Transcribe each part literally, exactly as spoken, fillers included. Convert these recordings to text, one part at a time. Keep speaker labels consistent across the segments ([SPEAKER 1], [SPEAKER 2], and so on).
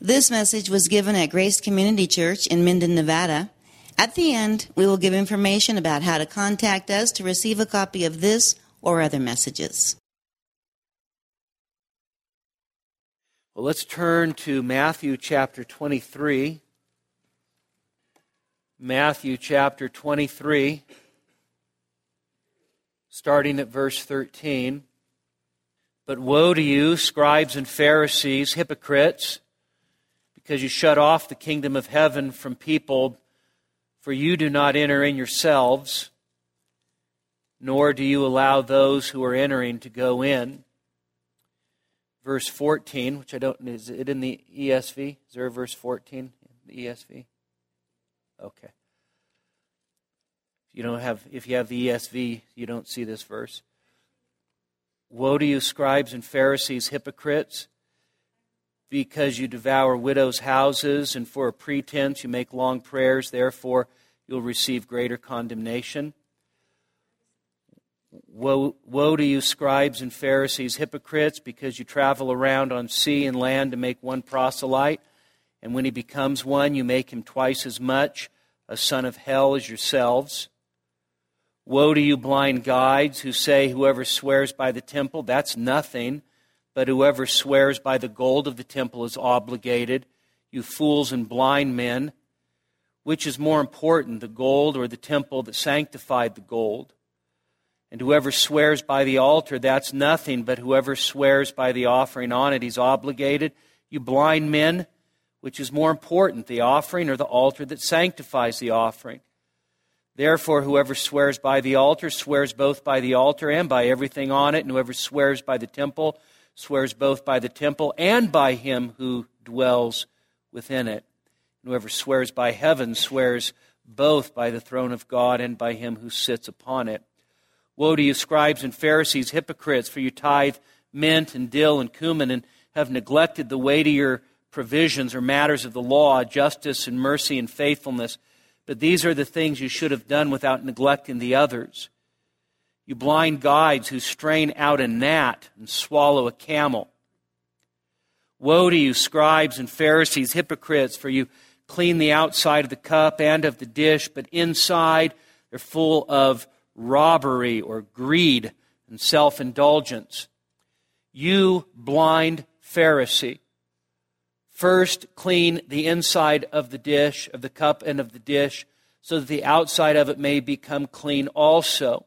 [SPEAKER 1] This message was given at Grace Community Church in Minden, Nevada. At the end, we will give information about how to contact us to receive a copy of this or other messages.
[SPEAKER 2] Well, let's turn to Matthew chapter twenty-three. Matthew chapter twenty-three, starting at verse thirteen. But woe to you, scribes and Pharisees, hypocrites, because you shut off the kingdom of heaven from people, for you do not enter in yourselves, nor do you allow those who are entering to go in. Verse fourteen, which I don't, is it in the E S V? Is there a verse fourteen in the E S V? Okay. If you don't have, if you have the E S V, you don't see this verse. Woe to you, scribes and Pharisees, hypocrites, because you devour widows' houses, and for a pretense you make long prayers, therefore you'll receive greater condemnation. Woe, woe to you, scribes and Pharisees, hypocrites, because you travel around on sea and land to make one proselyte, and when he becomes one, you make him twice as much a son of hell as yourselves. Woe to you, blind guides, who say, whoever swears by the temple, that's nothing, but whoever swears by the gold of the temple is obligated. You fools and blind men, which is more important, the gold or the temple that sanctified the gold? And whoever swears by the altar, that's nothing, but whoever swears by the offering on it, he's obligated. You blind men, which is more important, the offering or the altar that sanctifies the offering? Therefore, whoever swears by the altar swears both by the altar and by everything on it, and whoever swears by the temple swears both by the temple and by him who dwells within it. And whoever swears by heaven swears both by the throne of God and by him who sits upon it. Woe to you, scribes and Pharisees, hypocrites, for you tithe mint and dill and cumin, and have neglected the weightier provisions or matters of the law, justice and mercy and faithfulness. But these are the things you should have done without neglecting the others. You blind guides who strain out a gnat and swallow a camel. Woe to you, scribes and Pharisees, hypocrites, for you clean the outside of the cup and of the dish, but inside they're full of robbery or greed and self-indulgence. You blind Pharisee, first clean the inside of the dish, of the cup and of the dish, so that the outside of it may become clean also.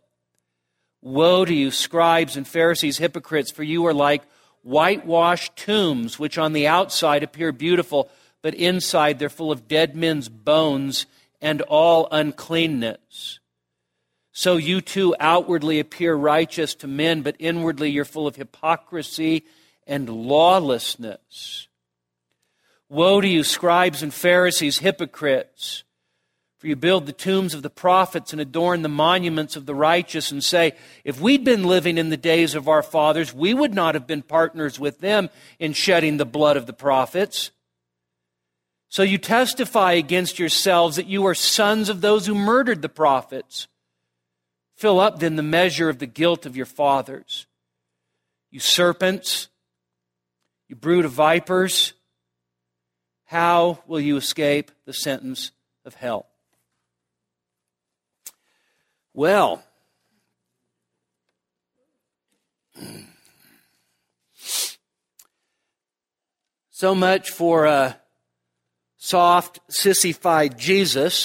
[SPEAKER 2] Woe to you, scribes and Pharisees, hypocrites, for you are like whitewashed tombs, which on the outside appear beautiful, but inside they're full of dead men's bones and all uncleanness. So you too outwardly appear righteous to men, but inwardly you're full of hypocrisy and lawlessness. Woe to you, scribes and Pharisees, hypocrites, for you build the tombs of the prophets and adorn the monuments of the righteous and say, if we'd been living in the days of our fathers, we would not have been partners with them in shedding the blood of the prophets. So you testify against yourselves that you are sons of those who murdered the prophets. Fill up then the measure of the guilt of your fathers. You serpents, you brood of vipers, how will you escape the sentence of hell? Well, so much for a soft, sissified Jesus.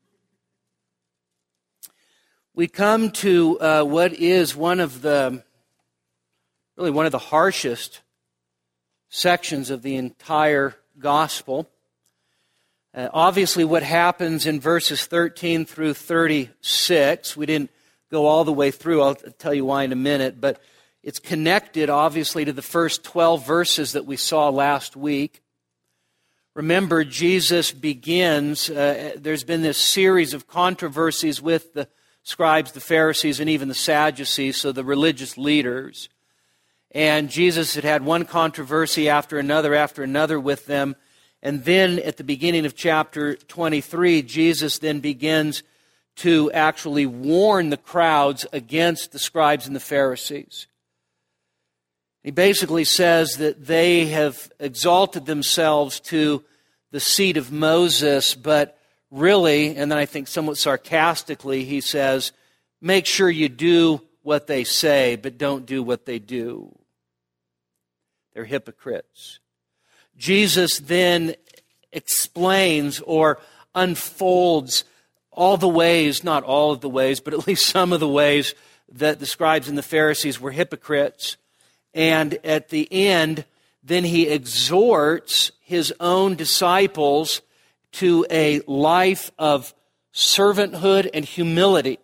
[SPEAKER 2] We come to uh, what is one of the, really one of the harshest sections of the entire gospel. Uh, obviously, what happens in verses thirteen through thirty-six, we didn't go all the way through, I'll tell you why in a minute, but it's connected, obviously, to the first twelve verses that we saw last week. Remember, Jesus begins, uh, there's been this series of controversies with the scribes, the Pharisees, and even the Sadducees, so the religious leaders. And Jesus had had one controversy after another after another with them. And then at the beginning of chapter twenty-three, Jesus then begins to actually warn the crowds against the scribes and the Pharisees. He basically says that they have exalted themselves to the seat of Moses, but really, and then I think somewhat sarcastically, he says, make sure you do what they say, but don't do what they do. They're hypocrites. Jesus then explains or unfolds all the ways, not all of the ways, but at least some of the ways that the scribes and the Pharisees were hypocrites. And at the end, then he exhorts his own disciples to a life of servanthood and humility.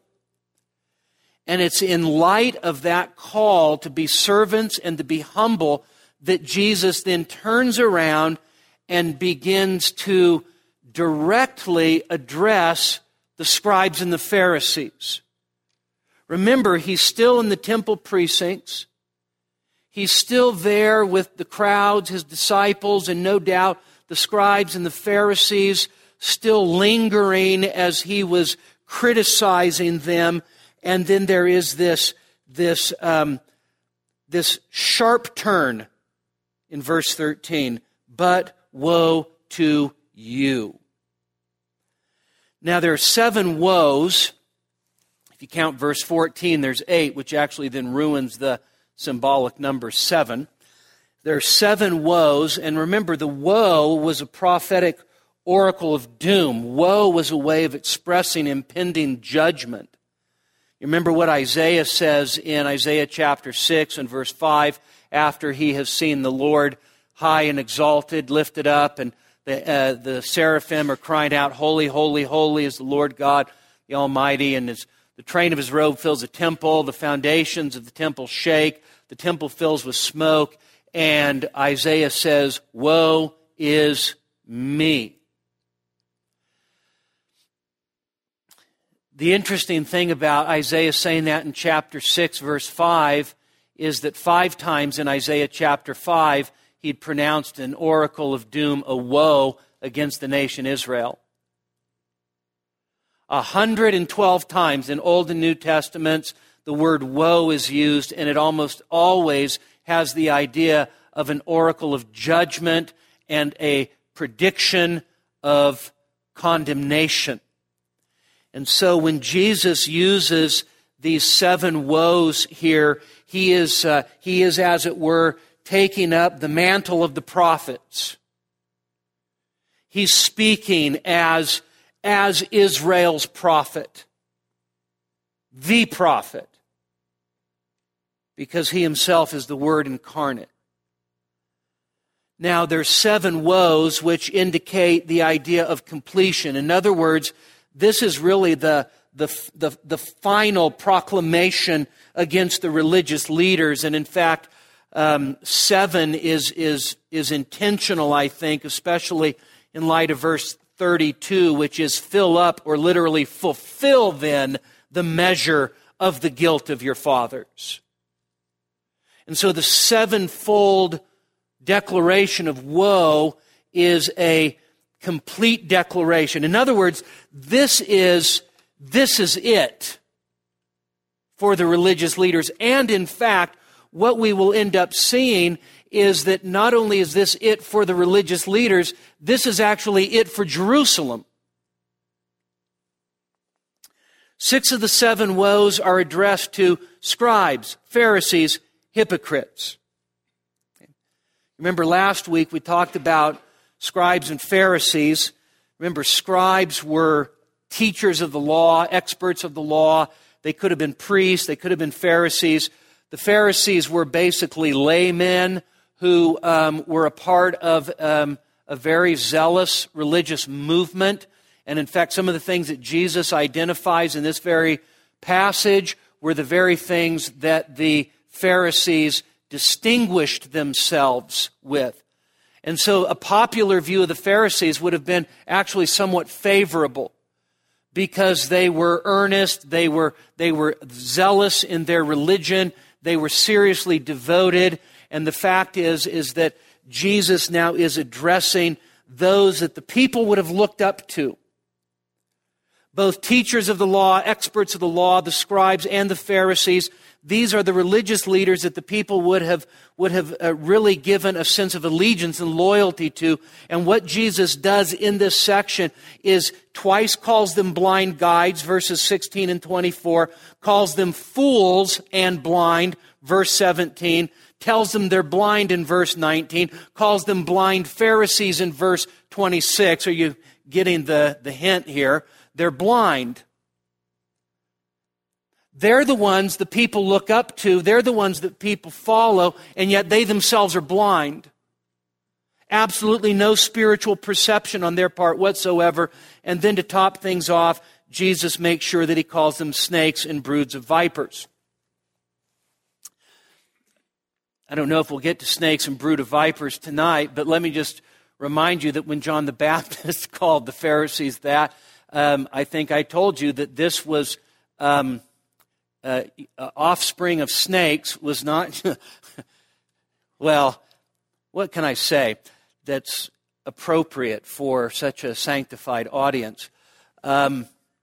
[SPEAKER 2] And it's in light of that call to be servants and to be humble that Jesus then turns around and begins to directly address the scribes and the Pharisees. Remember, he's still in the temple precincts. He's still there with the crowds, his disciples, and no doubt the scribes and the Pharisees still lingering as he was criticizing them. And then there is this, this, um, this sharp turn in verse thirteen. But woe to you. Now there are seven woes. If you count verse fourteen, there's eight, which actually then ruins the symbolic number seven. There are seven woes, and remember, the woe was a prophetic oracle of doom. Woe was a way of expressing impending judgment. You remember what Isaiah says in Isaiah chapter six and verse five, after he has seen the Lord high and exalted, lifted up, and the, uh, the seraphim are crying out, holy, holy, holy is the Lord God, the Almighty, and his, the train of his robe fills the temple, the foundations of the temple shake, the temple fills with smoke, and Isaiah says, woe is me. The interesting thing about Isaiah saying that in chapter six, verse five, is that five times in Isaiah chapter five, he'd pronounced an oracle of doom, a woe against the nation Israel. one hundred twelve times in Old and New Testaments, the word woe is used, and it almost always has the idea of an oracle of judgment and a prediction of condemnation. And so when Jesus uses these seven woes here, he is, uh, he is, as it were, taking up the mantle of the prophets. He's speaking as, as Israel's prophet, the prophet, because he himself is the Word incarnate. Now, there's seven woes which indicate the idea of completion. In other words, this is really the, the, the, the final proclamation against the religious leaders. And in fact, um, seven is, is, is intentional, I think, especially in light of verse thirty-two, which is fill up, or literally fulfill then the measure of the guilt of your fathers. And so the sevenfold declaration of woe is a complete declaration. In other words, this is, this is it for the religious leaders. And in fact, what we will end up seeing is that not only is this it for the religious leaders, this is actually it for Jerusalem. Six of the seven woes are addressed to scribes, Pharisees, hypocrites. Remember last week we talked about scribes and Pharisees. Remember, scribes were teachers of the law, experts of the law. They could have been priests. They could have been Pharisees. The Pharisees were basically laymen who um, were a part of um, a very zealous religious movement. And in fact, some of the things that Jesus identifies in this very passage were the very things that the Pharisees distinguished themselves with. And so a popular view of the Pharisees would have been actually somewhat favorable, because they were earnest, they were, they were zealous in their religion, they were seriously devoted. And the fact is, is that Jesus now is addressing those that the people would have looked up to. Both teachers of the law, experts of the law, the scribes and the Pharisees, these are the religious leaders that the people would have, would have uh, really given a sense of allegiance and loyalty to. And what Jesus does in this section is twice calls them blind guides, verses sixteen and twenty-four, calls them fools and blind, verse seventeen, tells them they're blind in verse nineteen, calls them blind Pharisees in verse twenty-six. Are you getting the, the hint here? They're blind. They're the ones the people look up to. They're the ones that people follow, and yet they themselves are blind. Absolutely no spiritual perception on their part whatsoever. And then to top things off, Jesus makes sure that he calls them snakes and broods of vipers. I don't know if we'll get to snakes and brood of vipers tonight, but let me just remind you that when John the Baptist called the Pharisees that, um, I think I told you that this was... Um, Uh, offspring of snakes was not, well, what can I say that's appropriate for such a sanctified audience? Um,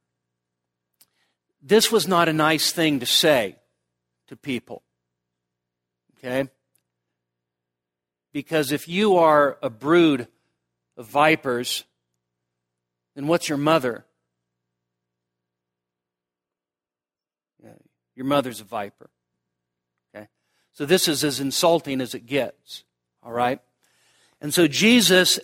[SPEAKER 2] this was not a nice thing to say to people, okay? Because if you are a brood of vipers, then what's your mother? Your mother's a viper. Okay? So this is as insulting as it gets. All right? And so Jesus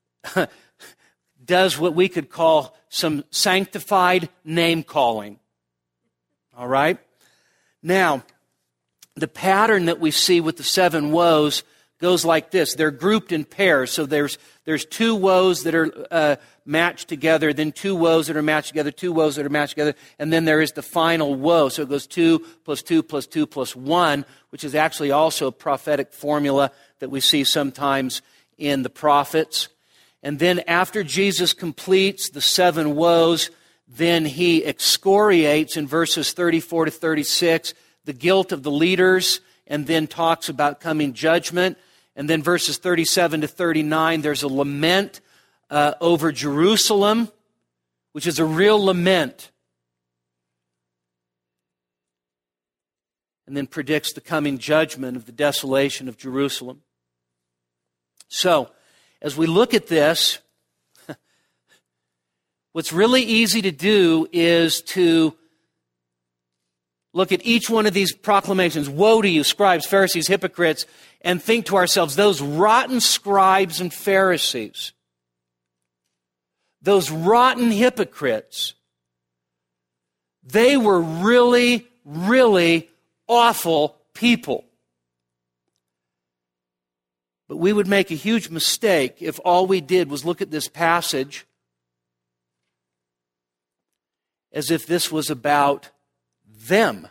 [SPEAKER 2] does what we could call some sanctified name calling. All right? Now, the pattern that we see with the seven woes goes like this. They're grouped in pairs. So there's there's two woes that are uh, matched together, then two woes that are matched together, two woes that are matched together, and then there is the final woe. So it goes two plus two plus two plus one, which is actually also a prophetic formula that we see sometimes in the prophets. And then after Jesus completes the seven woes, then he excoriates in verses thirty-four to thirty-six the guilt of the leaders, and then talks about coming judgment. And then verses thirty-seven to thirty-nine, there's a lament uh, over Jerusalem, which is a real lament. And then predicts the coming judgment of the desolation of Jerusalem. So, as we look at this, what's really easy to do is to look at each one of these proclamations. Woe to you, scribes, Pharisees, hypocrites, and think to ourselves, those rotten scribes and Pharisees, those rotten hypocrites, they were really, really awful people. But we would make a huge mistake if all we did was look at this passage as if this was about them.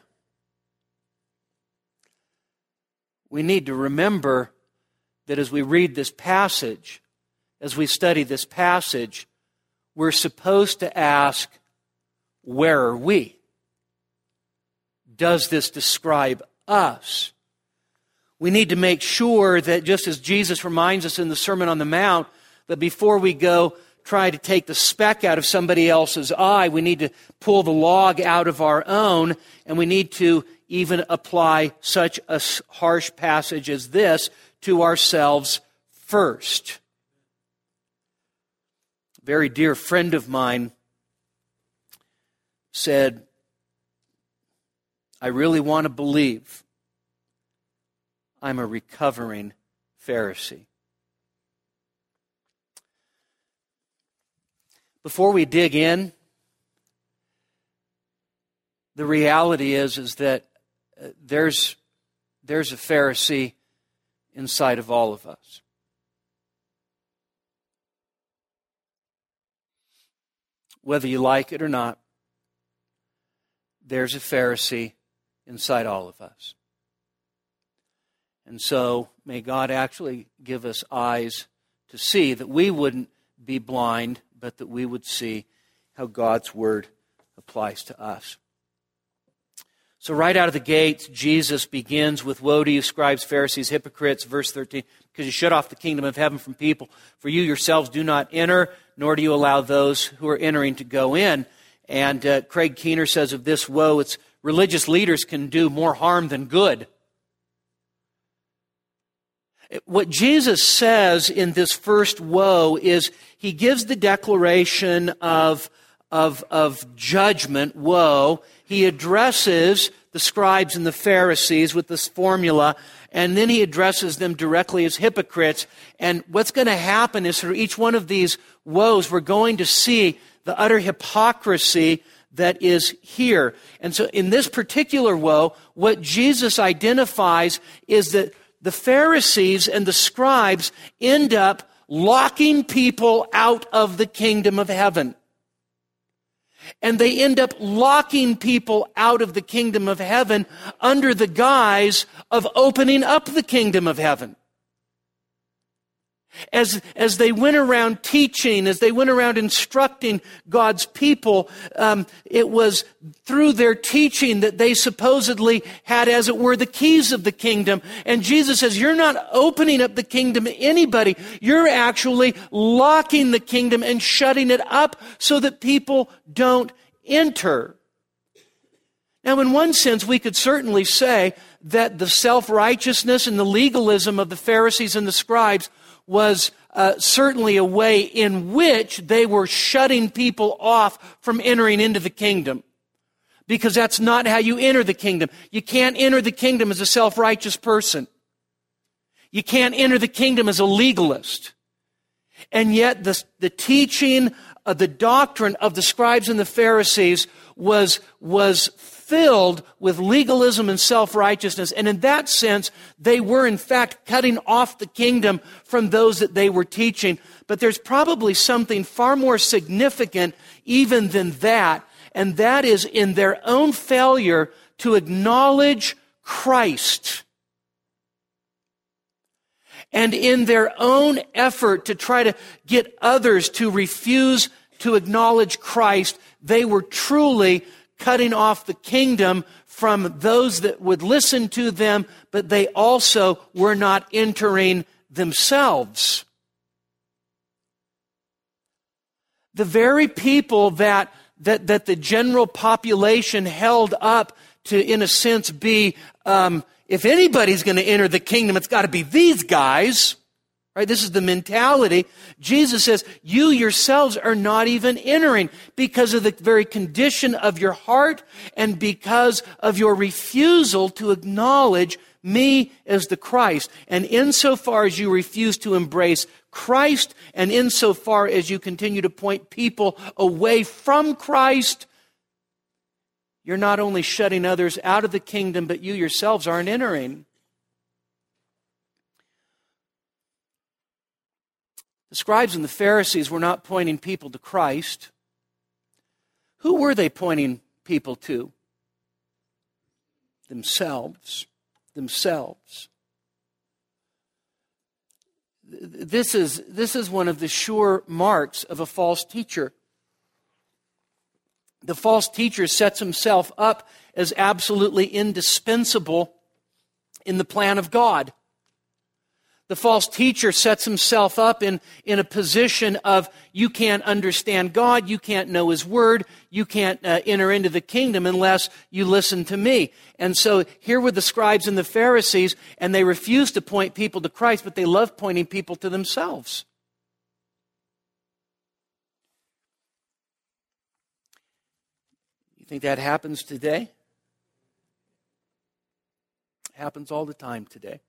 [SPEAKER 2] We need to remember that as we read this passage, as we study this passage, we're supposed to ask, where are we? Does this describe us? We need to make sure that just as Jesus reminds us in the Sermon on the Mount, that before we go try to take the speck out of somebody else's eye, we need to pull the log out of our own, and we need to even apply such a harsh passage as this to ourselves first. A very dear friend of mine said, I really want to believe I'm a recovering Pharisee. Before we dig in, the reality is, is that uh, there's, there's a Pharisee inside of all of us. Whether you like it or not, there's a Pharisee inside all of us. And so may God actually give us eyes to see, that we wouldn't be blind, but that we would see how God's Word applies to us. So right out of the gate, Jesus begins with, woe to you, scribes, Pharisees, hypocrites, verse thirteen, because you shut off the kingdom of heaven from people. For you yourselves do not enter, nor do you allow those who are entering to go in. And uh, Craig Keener says of this woe, it's religious leaders can do more harm than good. What Jesus says in this first woe is he gives the declaration of, of, of judgment, woe. He addresses the scribes and the Pharisees with this formula, and then he addresses them directly as hypocrites. And what's going to happen is through each one of these woes, we're going to see the utter hypocrisy that is here. And so in this particular woe, what Jesus identifies is that the Pharisees and the scribes end up locking people out of the kingdom of heaven. And they end up locking people out of the kingdom of heaven under the guise of opening up the kingdom of heaven. As, as they went around teaching, as they went around instructing God's people, um, it was through their teaching that they supposedly had, as it were, the keys of the kingdom. And Jesus says, you're not opening up the kingdom to anybody. You're actually locking the kingdom and shutting it up so that people don't enter. Now, in one sense, we could certainly say that the self-righteousness and the legalism of the Pharisees and the scribes was uh, certainly a way in which they were shutting people off from entering into the kingdom. Because that's not how you enter the kingdom. You can't enter the kingdom as a self-righteous person. You can't enter the kingdom as a legalist. And yet the, the teaching of the doctrine of the scribes and the Pharisees was, was filled with legalism and self-righteousness. And in that sense, they were in fact cutting off the kingdom from those that they were teaching. But there's probably something far more significant even than that, and that is in their own failure to acknowledge Christ. And in their own effort to try to get others to refuse to acknowledge Christ, they were truly cutting off the kingdom from those that would listen to them, but they also were not entering themselves. The very people that, that, that the general population held up to, in a sense, be, um, if anybody's going to enter the kingdom, it's got to be these guys. Right? This is the mentality. Jesus says, you yourselves are not even entering because of the very condition of your heart and because of your refusal to acknowledge me as the Christ. And insofar as you refuse to embrace Christ, and insofar as you continue to point people away from Christ, you're not only shutting others out of the kingdom, but you yourselves aren't entering. The scribes and the Pharisees were not pointing people to Christ. Who were they pointing people to? Themselves. Themselves. This is, this is one of the sure marks of a false teacher. The false teacher sets himself up as absolutely indispensable in the plan of God. The false teacher sets himself up in, in a position of, you can't understand God, you can't know His Word, you can't uh, enter into the kingdom unless you listen to me. And so here were the scribes and the Pharisees, and they refused to point people to Christ, but they loved pointing people to themselves. You think that happens today? It happens all the time today.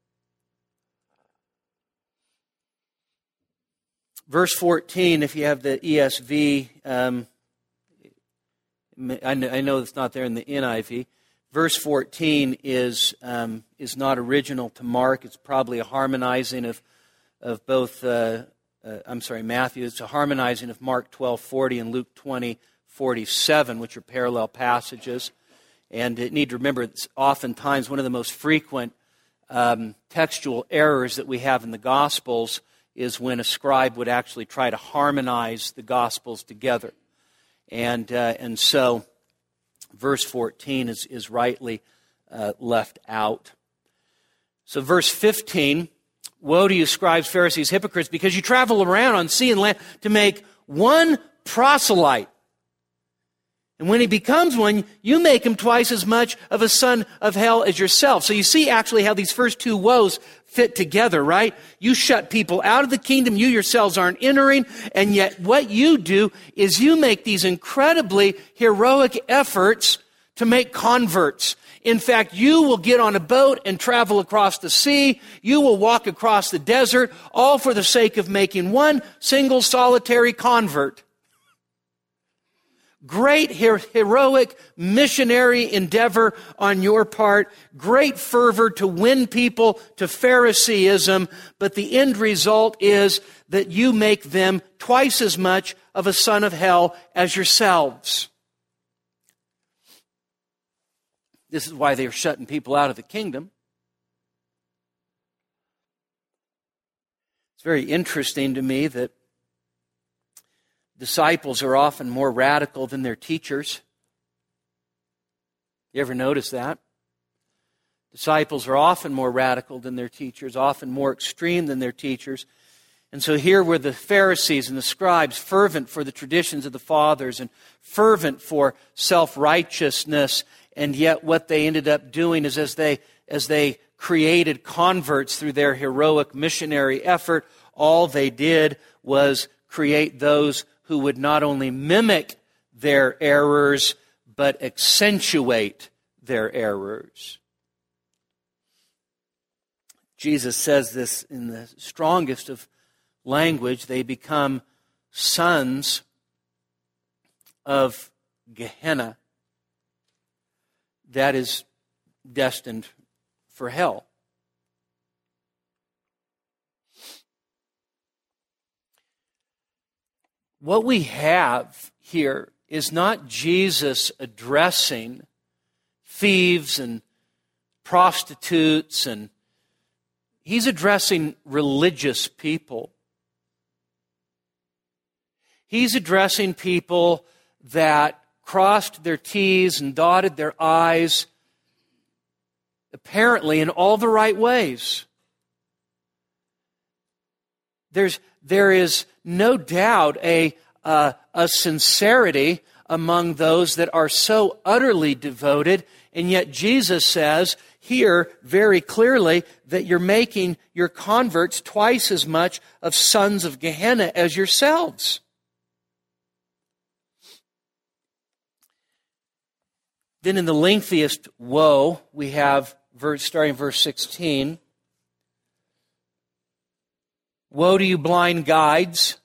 [SPEAKER 2] Verse fourteen, if you have the E S V, um, I know it's not there in the N I V. Verse fourteen is um, is not original to Mark. It's probably a harmonizing of of both. Uh, uh, I'm sorry, Matthew. It's a harmonizing of Mark twelve forty and Luke twenty forty-seven, which are parallel passages. And you need to remember, it's oftentimes one of the most frequent um, textual errors that we have in the Gospels is when a scribe would actually try to harmonize the Gospels together. And uh, and so verse fourteen is, is rightly uh, left out. So verse fifteen, woe to you scribes, Pharisees, hypocrites, because you travel around on sea and land to make one proselyte. And when he becomes one, you make him twice as much of a son of hell as yourself. So you see actually how these first two woes fit together, right? You shut people out of the kingdom. You yourselves aren't entering. And yet what you do is you make these incredibly heroic efforts to make converts. In fact, you will get on a boat and travel across the sea. You will walk across the desert, all for the sake of making one single solitary convert. Great heroic missionary endeavor on your part. Great fervor to win people to Phariseeism. But the end result is that you make them twice as much of a son of hell as yourselves. This is why they are shutting people out of the kingdom. It's very interesting to me that disciples are often more radical than their teachers. You ever notice that? Disciples are often more radical than their teachers, often more extreme than their teachers. And so here were the Pharisees and the scribes, fervent for the traditions of the fathers and fervent for self-righteousness. And yet what they ended up doing is as they, as they created converts through their heroic missionary effort, all they did was create those who would not only mimic their errors, but accentuate their errors. Jesus says this in the strongest of language. They become sons of Gehenna. That is destined for hell. What we have here is not Jesus addressing thieves and prostitutes, and he's addressing religious people. He's addressing people that crossed their T's and dotted their I's, apparently in all the right ways. There's, there is no doubt a, uh, a sincerity among those that are so utterly devoted, and yet Jesus says here very clearly that you're making your converts twice as much of sons of Gehenna as yourselves. Then in the lengthiest woe, we have, verse, starting verse sixteen, woe to you blind guides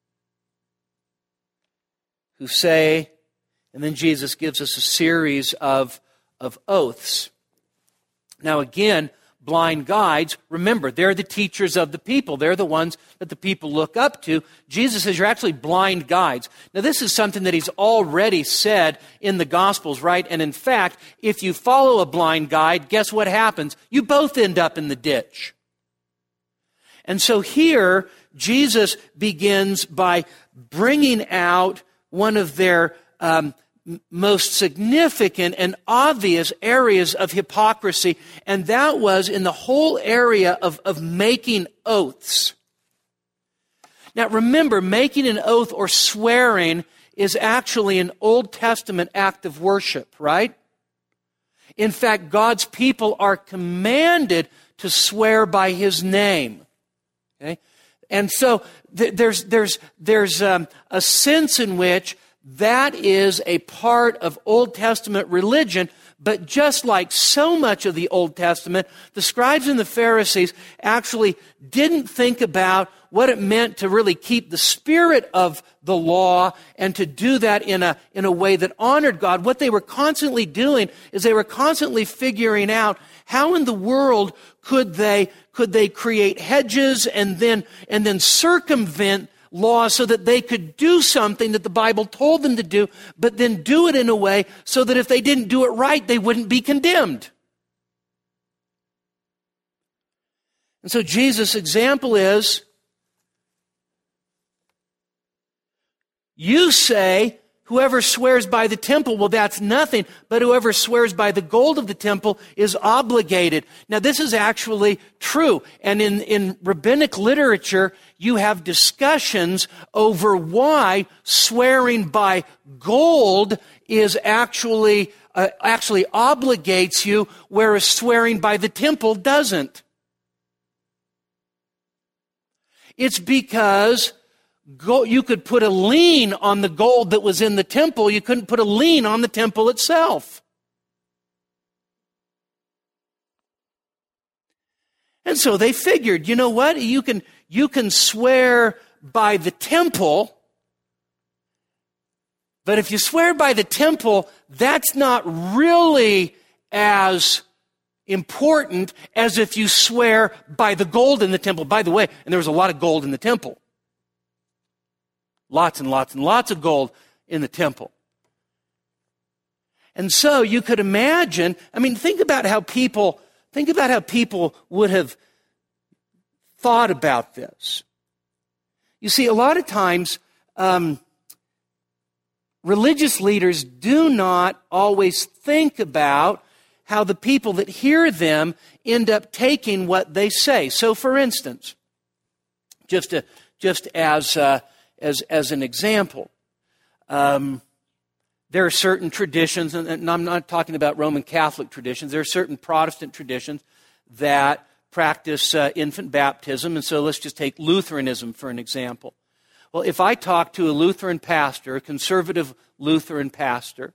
[SPEAKER 2] who say, and then Jesus gives us a series of, of oaths. Now again, blind guides, remember, they're the teachers of the people. They're the ones that the people look up to. Jesus says you're actually blind guides. Now this is something that he's already said in the Gospels, right? And in fact, if you follow a blind guide, guess what happens? You both end up in the ditch. And so here, Jesus begins by bringing out one of their um, most significant and obvious areas of hypocrisy, and that was in the whole area of, of making oaths. Now remember, making an oath or swearing is actually an Old Testament act of worship, right? In fact, God's people are commanded to swear by His name. Okay? And so th- there's, there's, there's um, a sense in which that is a part of Old Testament religion, but just like so much of the Old Testament, the scribes and the Pharisees actually didn't think about what it meant to really keep the spirit of the law and to do that in a, in a way that honored God. What they were constantly doing is they were constantly figuring out how in the world could they, could they create hedges and then, and then circumvent laws so that they could do something that the Bible told them to do, but then do it in a way so that if they didn't do it right, they wouldn't be condemned. And so Jesus' example is, you say, whoever swears by the temple, well, that's nothing. But whoever swears by the gold of the temple is obligated. Now, this is actually true. And in, in rabbinic literature, you have discussions over why swearing by gold is actually, uh, actually obligates you, whereas swearing by the temple doesn't. It's because Gold, you could put a lien on the gold that was in the temple. You couldn't put a lien on the temple itself. And so they figured, you know what? You can, you can swear by the temple, but if you swear by the temple, that's not really as important as if you swear by the gold in the temple. By the way, and there was a lot of gold in the temple. Lots and lots and lots of gold in the temple. And so you could imagine, I mean, think about how people, think about how people would have thought about this. You see, a lot of times, um, religious leaders do not always think about how the people that hear them end up taking what they say. So, for instance, just to, just as uh, As, as an example, um, there are certain traditions, and I'm not talking about Roman Catholic traditions, there are certain Protestant traditions that practice uh, infant baptism, and so let's just take Lutheranism for an example. Well, if I talk to a Lutheran pastor, a conservative Lutheran pastor,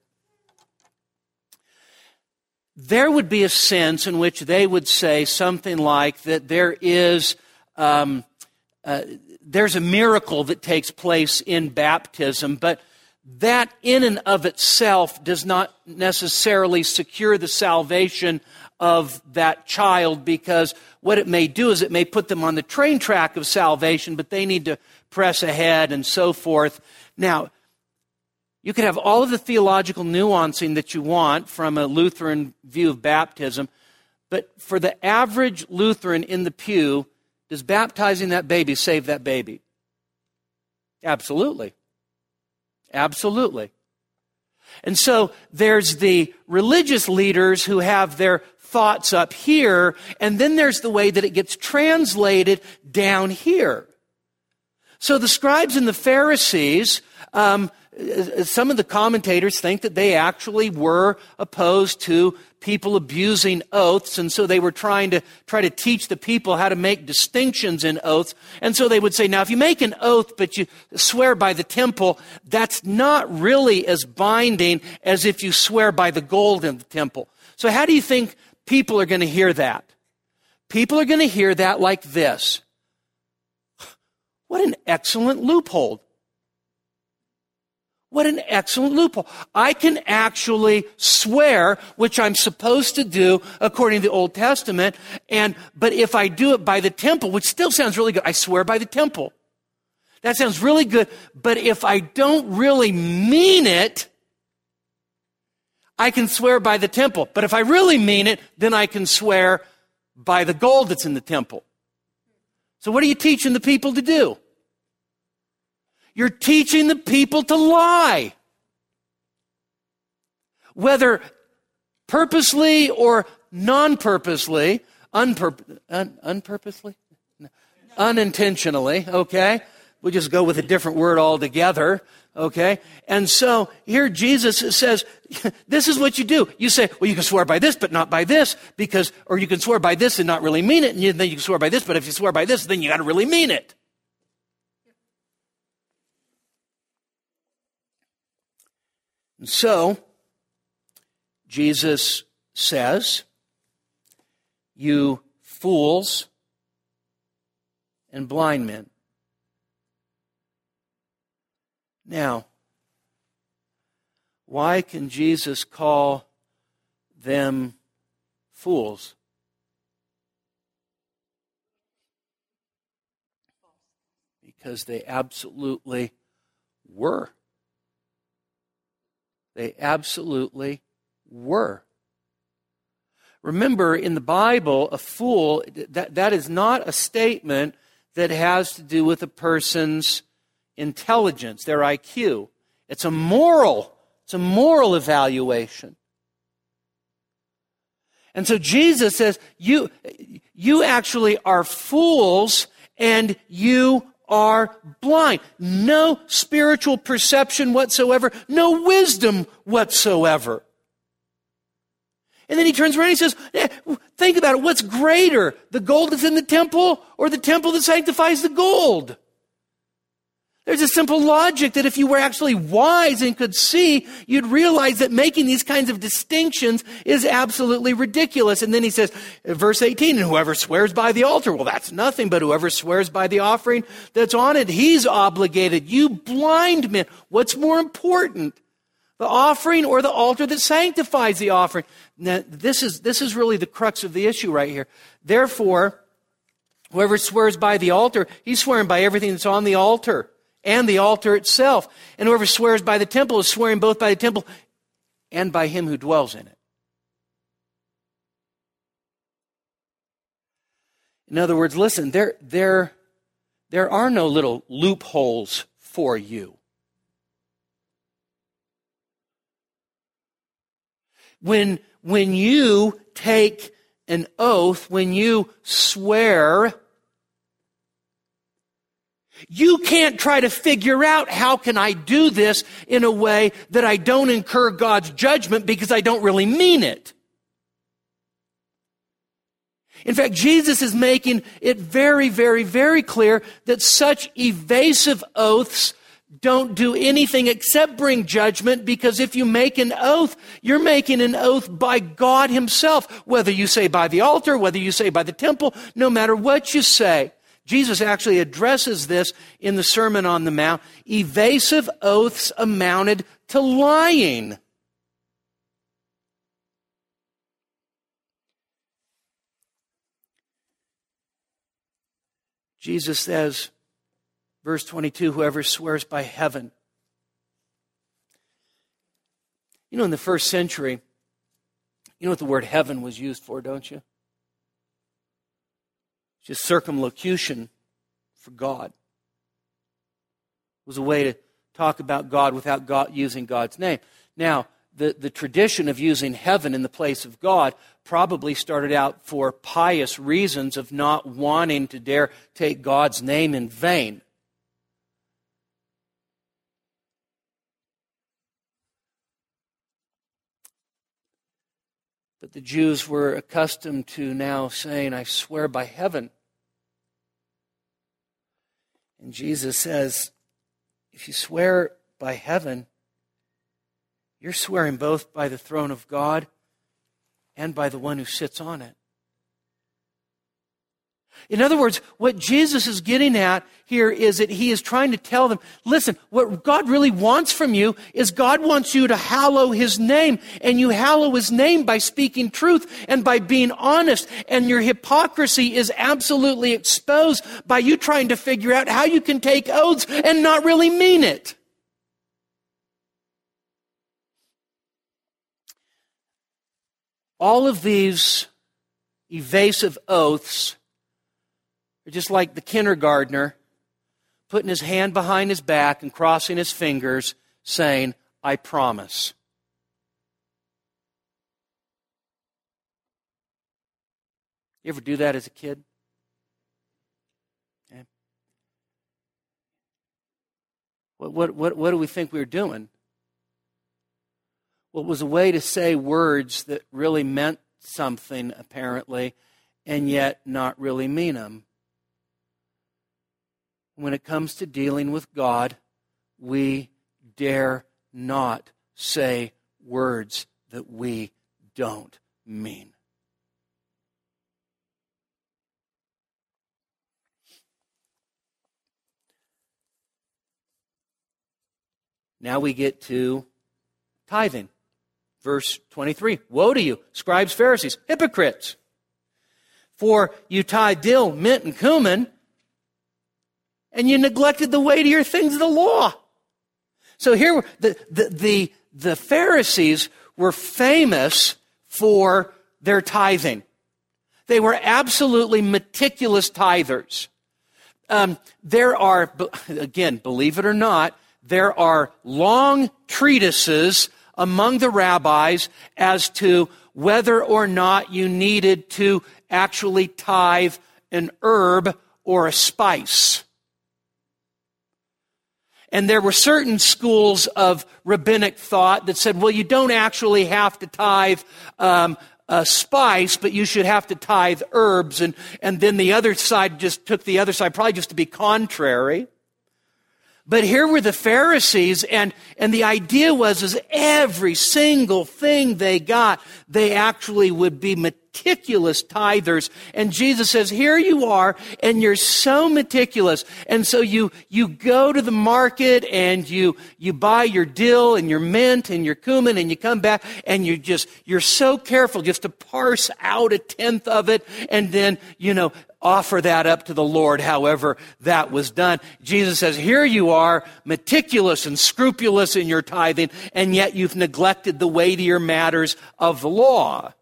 [SPEAKER 2] there would be a sense in which they would say something like that there is... Um, uh, There's a miracle that takes place in baptism, but that in and of itself does not necessarily secure the salvation of that child, because what it may do is it may put them on the train track of salvation, but they need to press ahead and so forth. Now, you could have all of the theological nuancing that you want from a Lutheran view of baptism, but for the average Lutheran in the pew, does baptizing that baby save that baby? Absolutely. Absolutely. And so there's the religious leaders who have their thoughts up here, and then there's the way that it gets translated down here. So the scribes and the Pharisees, um, some of the commentators think that they actually were opposed to people abusing oaths, and so they were trying to try to teach the people how to make distinctions in oaths. And so they would say, now, if you make an oath but you swear by the temple, that's not really as binding as if you swear by the gold in the temple. So how do you think people are going to hear that? People are going to hear that like this. What an excellent loophole. What an excellent loophole. I can actually swear, which I'm supposed to do according to the Old Testament, and but if I do it by the temple, which still sounds really good, I swear by the temple. That sounds really good, but if I don't really mean it, I can swear by the temple. But if I really mean it, then I can swear by the gold that's in the temple. So what are you teaching the people to do? You're teaching the people to lie. Whether purposely or non-purposely, unpurp- un- unpurposely? No. Unintentionally, okay? We'll just go with a different word altogether, okay? And so here Jesus says, this is what you do. You say, well, you can swear by this, but not by this, because, or you can swear by this and not really mean it, and then you can swear by this, but if you swear by this, then you got to really mean it. And so, Jesus says, you fools and blind men. Now, why can Jesus call them fools? Because they absolutely were. They absolutely were. Remember, in the Bible, a fool, that, that is not a statement that has to do with a person's intelligence, their I Q. It's a moral, it's a moral evaluation. And so Jesus says, you, you actually are fools and you are blind. No spiritual perception whatsoever, no wisdom whatsoever. And then he turns around and he says, eh, think about it, what's greater, the gold that's in the temple or the temple that sanctifies the gold? There's a simple logic that if you were actually wise and could see, you'd realize that making these kinds of distinctions is absolutely ridiculous. And then he says, verse eighteen, and whoever swears by the altar, well, that's nothing, but whoever swears by the offering that's on it, he's obligated. You blind men, what's more important? The offering or the altar that sanctifies the offering? Now, this is, this is really the crux of the issue right here. Therefore, whoever swears by the altar, he's swearing by everything that's on the altar and the altar itself. And whoever swears by the temple is swearing both by the temple and by him who dwells in it. In other words, listen, there, there, there are no little loopholes for you. When, when you take an oath, when you swear, you can't try to figure out how can I do this in a way that I don't incur God's judgment because I don't really mean it. In fact, Jesus is making it very, very, very clear that such evasive oaths don't do anything except bring judgment, because if you make an oath, you're making an oath by God himself. Whether you say by the altar, whether you say by the temple, no matter what you say. Jesus actually addresses this in the Sermon on the Mount. Evasive oaths amounted to lying. Jesus says, verse twenty-two, whoever swears by heaven. You know, in the first century, you know what the word heaven was used for, don't you? It's just circumlocution for God. It was a way to talk about God without God using God's name. Now, the, the tradition of using heaven in the place of God probably started out for pious reasons of not wanting to dare take God's name in vain. But the Jews were accustomed to now saying, I swear by heaven. And Jesus says, if you swear by heaven, you're swearing both by the throne of God and by the one who sits on it. In other words, what Jesus is getting at here is that he is trying to tell them, listen, what God really wants from you is God wants you to hallow his name. And you hallow his name by speaking truth and by being honest. And your hypocrisy is absolutely exposed by you trying to figure out how you can take oaths and not really mean it. All of these evasive oaths are just like the kindergartner putting his hand behind his back and crossing his fingers, saying, I promise. You ever do that as a kid? Okay. What, what, what, what do we think we were doing? Well, it was a way to say words that really meant something, apparently, and yet not really mean them. When it comes to dealing with God, we dare not say words that we don't mean. Now we get to tithing. Verse twenty-three, woe to you, scribes, Pharisees, hypocrites! For you tithe dill, mint, and cumin, and you neglected the weightier things of the law. So here, the, the, the, the Pharisees were famous for their tithing. They were absolutely meticulous tithers. Um, there are, again, believe it or not, there are long treatises among the rabbis as to whether or not you needed to actually tithe an herb or a spice. And there were certain schools of rabbinic thought that said, well, you don't actually have to tithe um, a spice, but you should have to tithe herbs. And, and then the other side just took the other side, probably just to be contrary. But here were the Pharisees, and, and the idea was is every single thing they got, they actually would be meticulous tithers. And Jesus says, here you are, and you're so meticulous. And so you, you go to the market, and you, you buy your dill, and your mint, and your cumin, and you come back, and you just, you're so careful just to parse out a tenth of it, and then, you know, offer that up to the Lord, however that was done. Jesus says, here you are, meticulous and scrupulous in your tithing, and yet you've neglected the weightier matters of the law.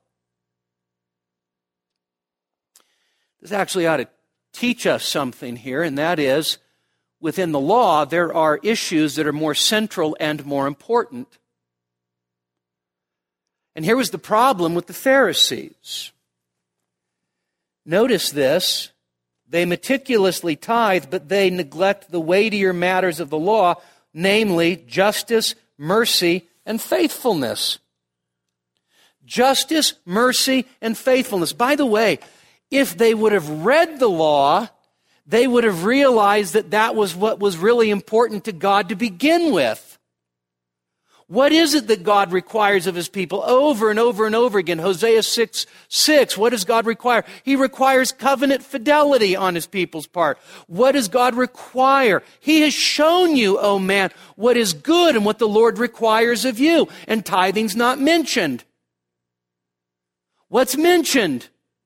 [SPEAKER 2] This actually ought to teach us something here, and that is, within the law, there are issues that are more central and more important. And here was the problem with the Pharisees. Notice this, they meticulously tithe, but they neglect the weightier matters of the law, namely justice, mercy, and faithfulness. Justice, mercy, and faithfulness. By the way, if they would have read the law, they would have realized that that was what was really important to God to begin with. What is it that God requires of His people over and over and over again? Hosea six six, what does God require? He requires covenant fidelity on His people's part. What does God require? He has shown you, oh man, what is good and what the Lord requires of you. And tithing's not mentioned. What's mentioned?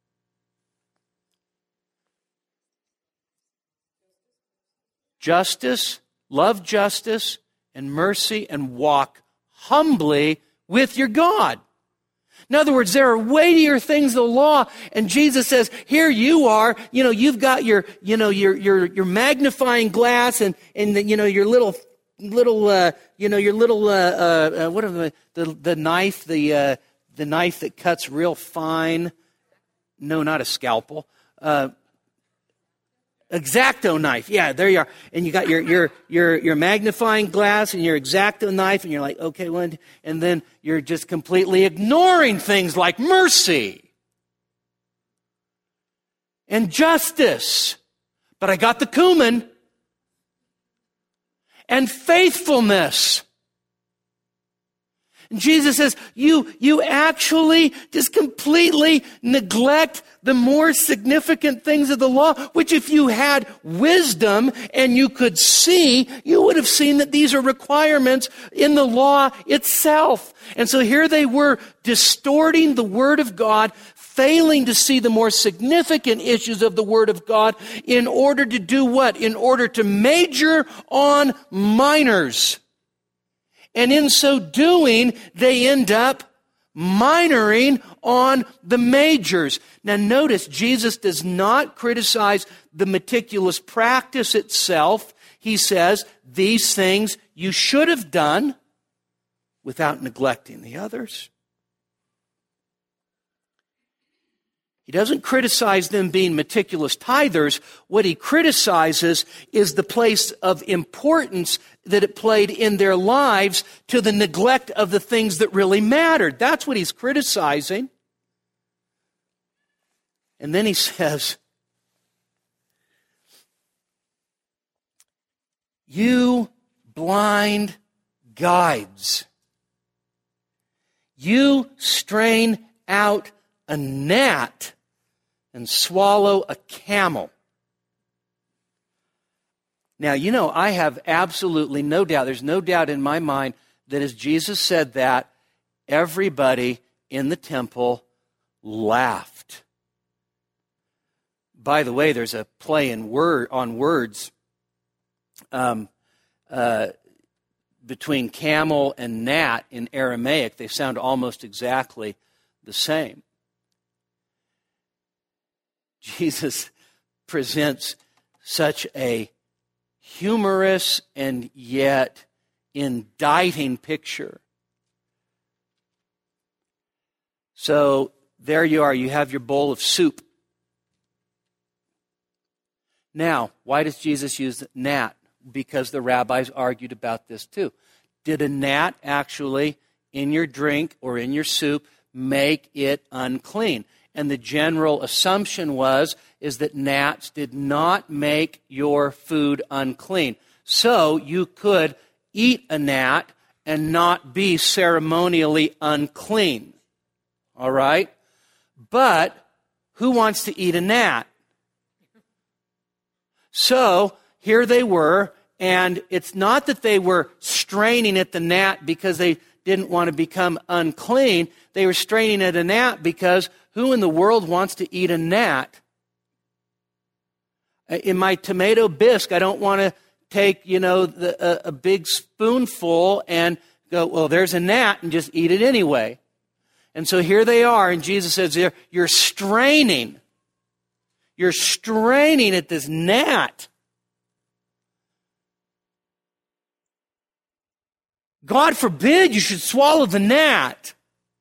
[SPEAKER 2] Justice, love justice and mercy, and walk humbly with your God. In other words, there are weightier things of the law, and Jesus says, here you are, you know, you've got your, you know, your, your, your magnifying glass and, and, the, you know, your little, little, uh, you know, your little, uh, uh, what are the, the, the knife, the, uh, the knife that cuts real fine. No, not a scalpel. Uh, X-Acto knife. Yeah, there you are. And you got your your your your magnifying glass and your X-Acto knife, and you're like, okay, well, and then you're just completely ignoring things like mercy and justice. But I got the cumin and faithfulness. And Jesus says, you, you actually just completely neglect the more significant things of the law, which if you had wisdom and you could see, you would have seen that these are requirements in the law itself. And so here they were distorting the Word of God, failing to see the more significant issues of the Word of God in order to do what? In order to major on minors. And in so doing, they end up minoring on the majors. Now notice, Jesus does not criticize the meticulous practice itself. He says, these things you should have done without neglecting the others. He doesn't criticize them being meticulous tithers. What he criticizes is the place of importance that it played in their lives to the neglect of the things that really mattered. That's what he's criticizing. And then he says, you blind guides, you strain out a gnat and swallow a camel. Now, you know, I have absolutely no doubt, there's no doubt in my mind that as Jesus said that, everybody in the temple laughed. By the way, there's a play in word on words um, uh, between camel and gnat in Aramaic. They sound almost exactly the same. Jesus presents such a humorous and yet indicting picture. So there you are. You have your bowl of soup. Now, why does Jesus use gnat? Because the rabbis argued about this too. Did a gnat actually, in your drink or in your soup, make it unclean? And the general assumption was, is that gnats did not make your food unclean. So you could eat a gnat and not be ceremonially unclean. All right? But who wants to eat a gnat? So here they were, and it's not that they were straining at the gnat because they didn't want to become unclean. They were straining at a gnat because who in the world wants to eat a gnat? In my tomato bisque, I don't want to take, you know, the, a, a big spoonful and go, well, there's a gnat, and just eat it anyway. And so here they are, and Jesus says, you're straining. You're straining at this gnat. God forbid you should swallow the gnat.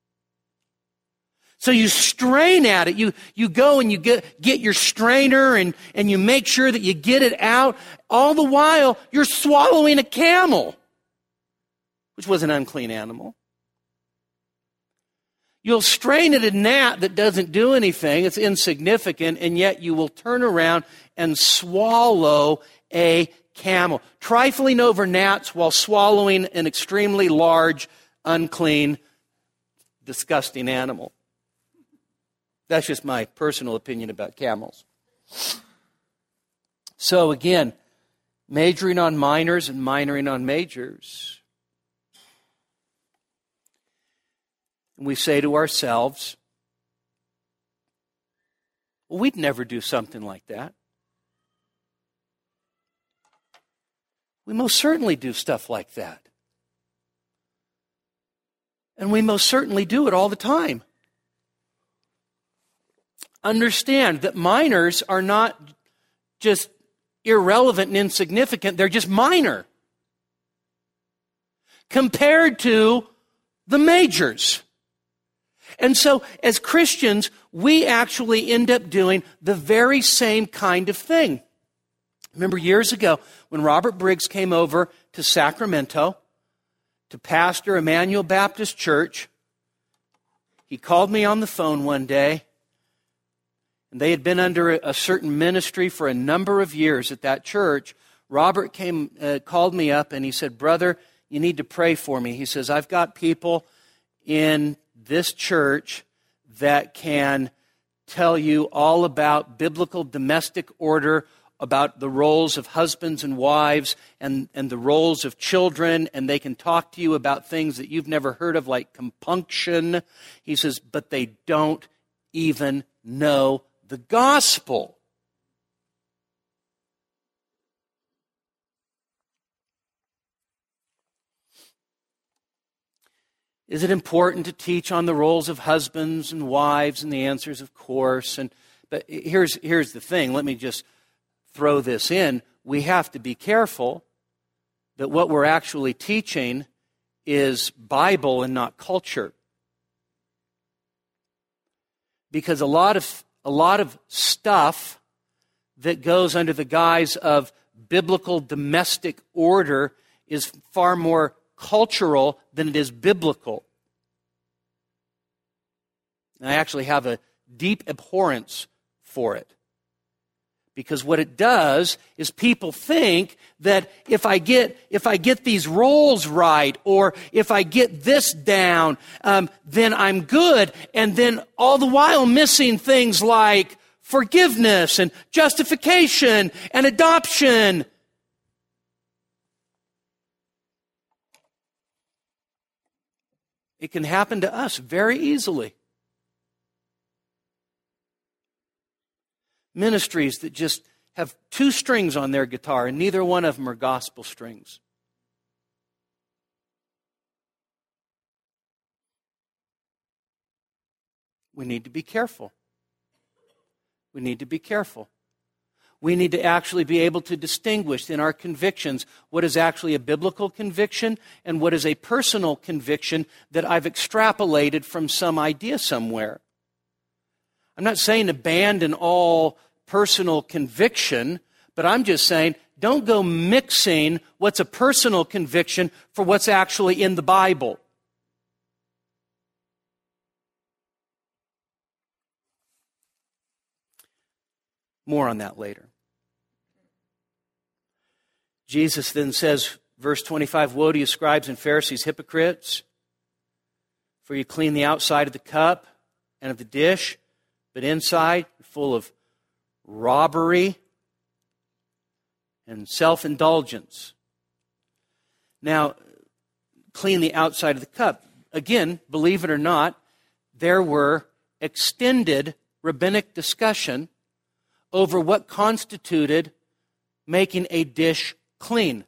[SPEAKER 2] So you strain at it. You, you go and you get, get your strainer and, and you make sure that you get it out. All the while, you're swallowing a camel, which was an unclean animal. You'll strain at a gnat that doesn't do anything. It's insignificant, and yet you will turn around and swallow a camel, trifling over gnats while swallowing an extremely large, unclean, disgusting animal. That's just my personal opinion about camels. So again, majoring on minors and minoring on majors. And we say to ourselves, well, we'd never do something like that. We most certainly do stuff like that. And we most certainly do it all the time. Understand that minors are not just irrelevant and insignificant, they're just minor compared to the majors. And so, as Christians, we actually end up doing the very same kind of thing. Remember years ago when Robert Briggs came over to Sacramento to pastor Emmanuel Baptist Church, he called me on the phone one day, and they had been under a certain ministry for a number of years at that church. Robert came, uh, called me up, and he said, "Brother, you need to pray for me." He says, "I've got people in this church that can tell you all about biblical domestic order, about the roles of husbands and wives and, and the roles of children, and they can talk to you about things that you've never heard of, like compunction." He says, "But they don't even know the gospel." Is it important to teach on the roles of husbands and wives? And the answer is, of course. And but here's here's the thing. Let me just throw this in. We have to be careful that what we're actually teaching is Bible and not culture. Because a lot of a lot of stuff that goes under the guise of biblical domestic order is far more cultural than it is biblical. And I actually have a deep abhorrence for it. Because what it does is people think that if I get if I get these roles right, or if I get this down, um, then I'm good. And then all the while missing things like forgiveness and justification and adoption. It can happen to us very easily. Ministries that just have two strings on their guitar, and neither one of them are gospel strings. We need to be careful. We need to be careful. We need to actually be able to distinguish in our convictions what is actually a biblical conviction and what is a personal conviction that I've extrapolated from some idea somewhere. I'm not saying abandon all personal conviction, but I'm just saying don't go mixing what's a personal conviction for what's actually in the Bible. More on that later. Jesus then says, verse twenty-five, "Woe to you, scribes and Pharisees, hypocrites, for you clean the outside of the cup and of the dish, but inside you're full of robbery and self-indulgence." Now, clean the outside of the cup. Again, believe it or not, there were extended rabbinic discussion over what constituted making a dish clean.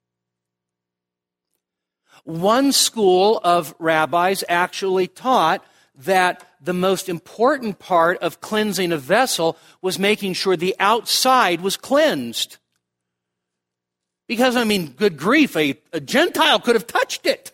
[SPEAKER 2] One school of rabbis actually taught that the most important part of cleansing a vessel was making sure the outside was cleansed. Because, I mean, good grief, a, a Gentile could have touched it.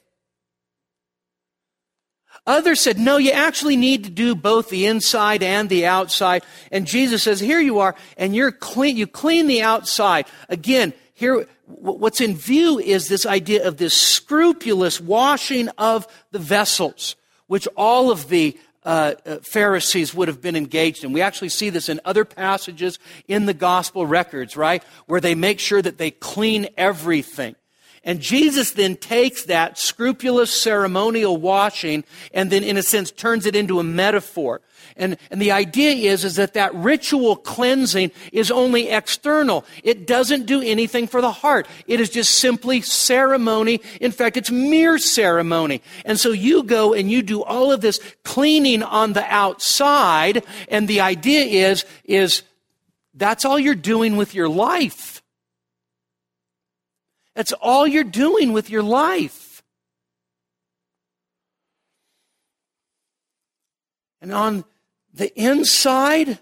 [SPEAKER 2] Others said, no, you actually need to do both the inside and the outside. And Jesus says, here you are, and you're clean. You clean the outside. Again, here, what's in view is this idea of this scrupulous washing of the vessels, which all of the uh, Pharisees would have been engaged in. We actually see this in other passages in the gospel records, right? Where they make sure that they clean everything. And Jesus then takes that scrupulous ceremonial washing and then, in a sense, turns it into a metaphor. And, and the idea is, is that that ritual cleansing is only external. It doesn't do anything for the heart. It is just simply ceremony. In fact, it's mere ceremony. And so you go and you do all of this cleaning on the outside, and the idea is, is that's all you're doing with your life. That's all you're doing with your life. And on the inside,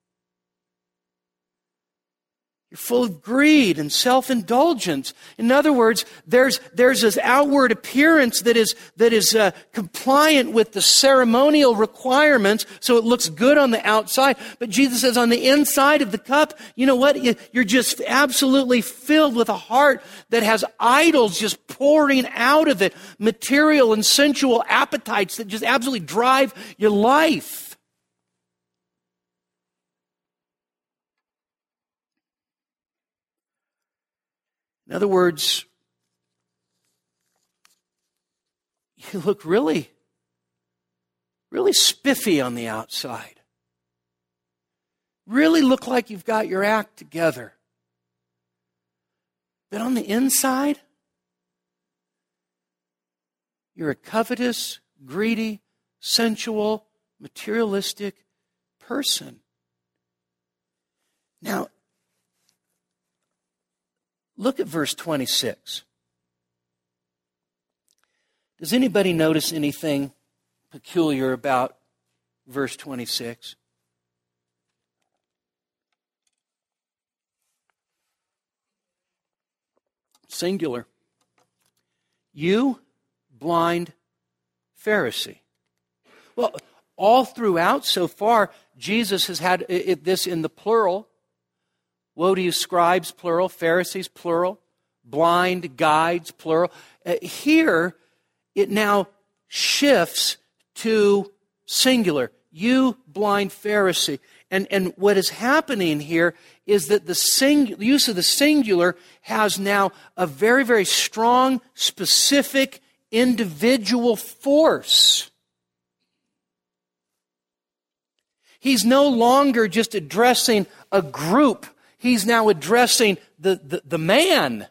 [SPEAKER 2] you're full of greed and self-indulgence. In other words, there's there's this outward appearance that is that is uh, compliant with the ceremonial requirements, so it looks good on the outside. But Jesus says on the inside of the cup, you know what? You're just absolutely filled with a heart that has idols just pouring out of it, material and sensual appetites that just absolutely drive your life. In other words, you look really, really spiffy on the outside. Really look like you've got your act together. But on the inside, you're a covetous, greedy, sensual, materialistic person. Now, look at verse twenty-six. Does anybody notice anything peculiar about verse twenty-six? Singular. You, blind Pharisee. Well, all throughout so far, Jesus has had this in the plural. Woe to you, scribes, plural. Pharisees, plural. Blind guides, plural. Uh, here, it now shifts to singular. You, blind Pharisee. And, and what is happening here is that the sing, use of the singular has now a very, very strong, specific, individual force. He's no longer just addressing a group. He's now addressing the, the, the man.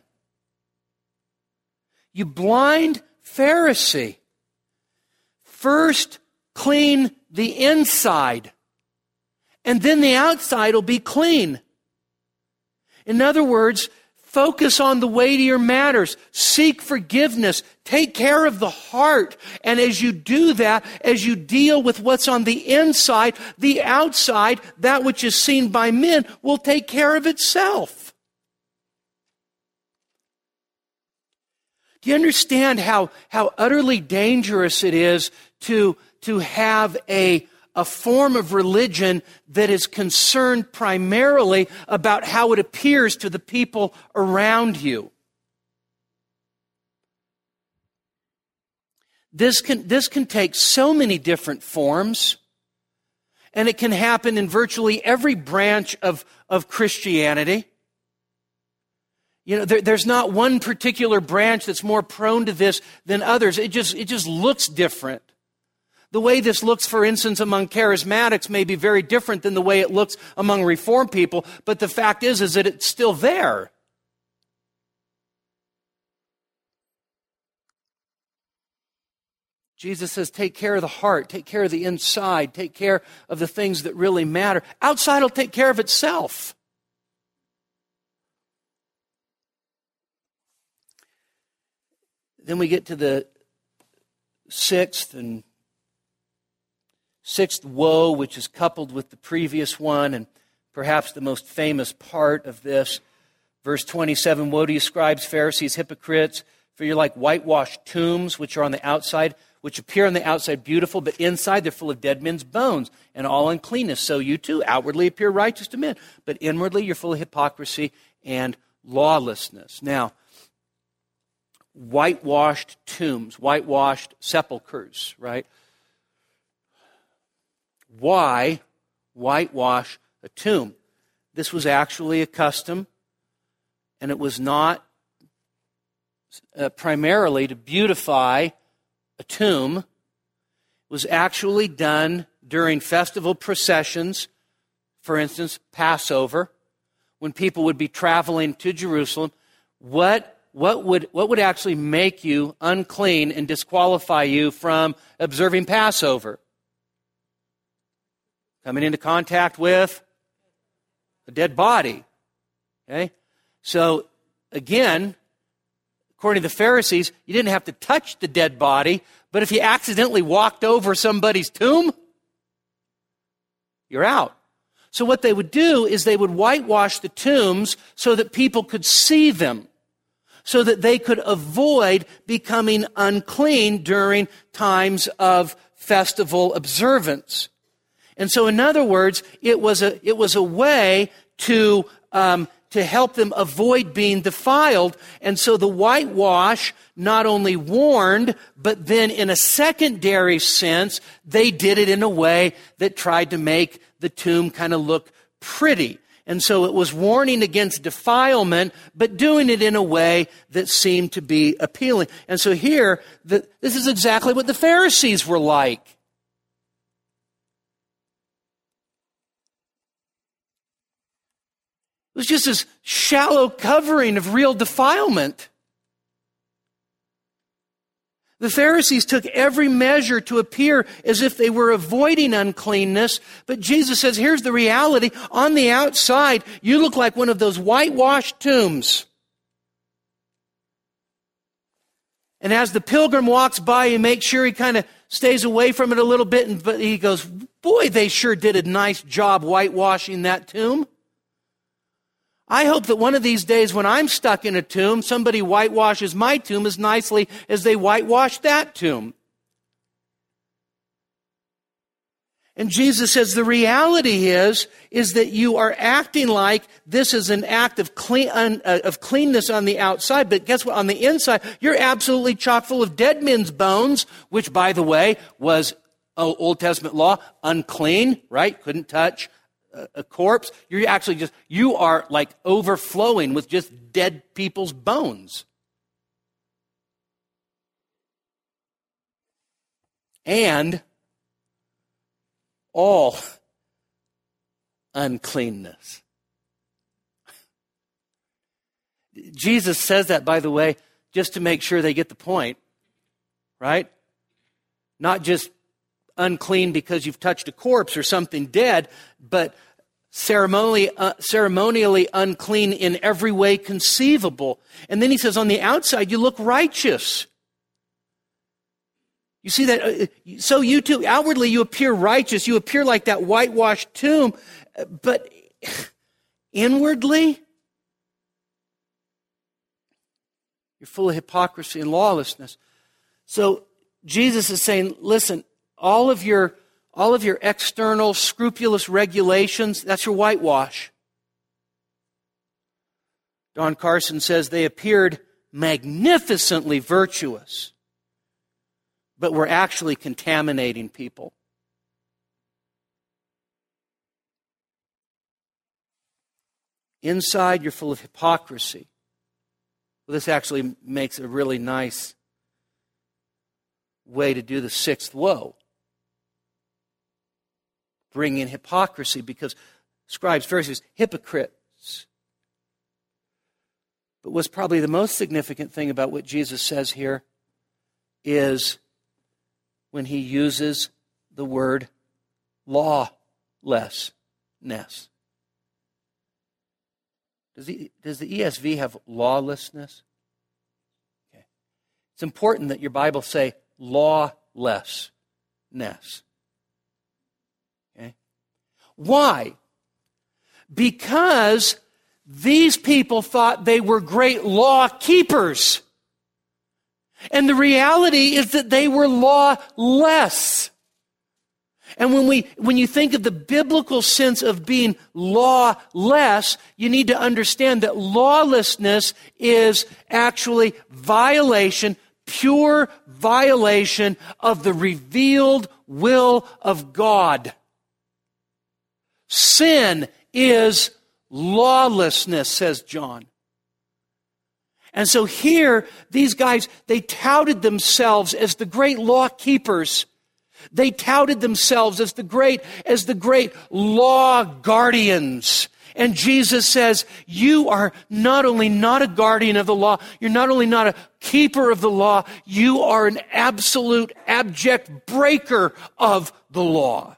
[SPEAKER 2] You blind Pharisee. First, clean the inside, and then the outside will be clean. In other words, Focus on the weightier matters. Seek forgiveness. Take care of the heart. And as you do that, as you deal with what's on the inside, the outside, that which is seen by men, will take care of itself. Do you understand how, how utterly dangerous it is to, to have a a form of religion that is concerned primarily about how it appears to the people around you? This can, this can take so many different forms, and it can happen in virtually every branch of, of Christianity. You know, there, there's not one particular branch that's more prone to this than others. It just, it just looks different. The way this looks, for instance, among charismatics may be very different than the way it looks among Reformed people, but the fact is, is that it's still there. Jesus says, take care of the heart, take care of the inside, take care of the things that really matter. Outside will take care of itself. Then we get to the sixth and Sixth woe, which is coupled with the previous one, and perhaps the most famous part of this. Verse twenty-seven, woe to you, scribes, Pharisees, hypocrites, for you're like whitewashed tombs, which are on the outside, which appear on the outside beautiful, but inside they're full of dead men's bones and all uncleanness. So you too outwardly appear righteous to men, but inwardly you're full of hypocrisy and lawlessness. Now, whitewashed tombs, whitewashed sepulchres, right? Why whitewash a tomb? This was actually a custom, and it was not uh, primarily to beautify a tomb. It was actually done during festival processions, for instance, Passover, when people would be traveling to Jerusalem. What, what, would, what would actually make you unclean and disqualify you from observing Passover? Coming into contact with a dead body. Okay? So, again, according to the Pharisees, you didn't have to touch the dead body, but if you accidentally walked over somebody's tomb, you're out. So what they would do is they would whitewash the tombs so that people could see them, so that they could avoid becoming unclean during times of festival observance. And so, in other words, it was a it was a way to um, to help them avoid being defiled. And so, the whitewash not only warned, but then, in a secondary sense, they did it in a way that tried to make the tomb kind of look pretty. And so, it was warning against defilement, but doing it in a way that seemed to be appealing. And so, here, the, this is exactly what the Pharisees were like. It was just this shallow covering of real defilement. The Pharisees took every measure to appear as if they were avoiding uncleanness, but Jesus says, here's the reality. On the outside, you look like one of those whitewashed tombs. And as the pilgrim walks by, you make sure he kind of stays away from it a little bit, and but he goes, boy, they sure did a nice job whitewashing that tomb. I hope that one of these days when I'm stuck in a tomb, somebody whitewashes my tomb as nicely as they whitewashed that tomb. And Jesus says the reality is, is that you are acting like this is an act of clean, uh, of cleanness on the outside, but guess what? On the inside, you're absolutely chock full of dead men's bones, which, by the way, was oh, Old Testament law, unclean, right? Couldn't touch a corpse. You're actually just, you are like overflowing with just dead people's bones. And all uncleanness. Jesus says that, by the way, just to make sure they get the point, right? Not just unclean because you've touched a corpse or something dead, but ceremonially, uh, ceremonially unclean in every way conceivable. And then he says, on the outside, you look righteous. You see that? Uh, so you too, outwardly you appear righteous. You appear like that whitewashed tomb. But inwardly, you're full of hypocrisy and lawlessness. So Jesus is saying, listen, all of your all of your external scrupulous regulations, that's your whitewash. Don Carson says they appeared magnificently virtuous, but were actually contaminating people. Inside, you're full of hypocrisy. Well, this actually makes a really nice way to do the sixth woe. Bring in hypocrisy, because scribes, Pharisees, hypocrites. But what's probably the most significant thing about what Jesus says here is when he uses the word lawlessness. Does the, does the E S V have lawlessness? Okay. It's important that your Bible say lawlessness. Okay. Why? Because these people thought they were great law keepers. And the reality is that they were lawless. And when we, when you think of the biblical sense of being lawless, you need to understand that lawlessness is actually violation, pure violation of the revealed will of God. Sin is lawlessness, says John. And so here, these guys, they touted themselves as the great law keepers. They touted themselves as the great, as the great law guardians. And Jesus says, you are not only not a guardian of the law, you're not only not a keeper of the law, you are an absolute, abject breaker of the law.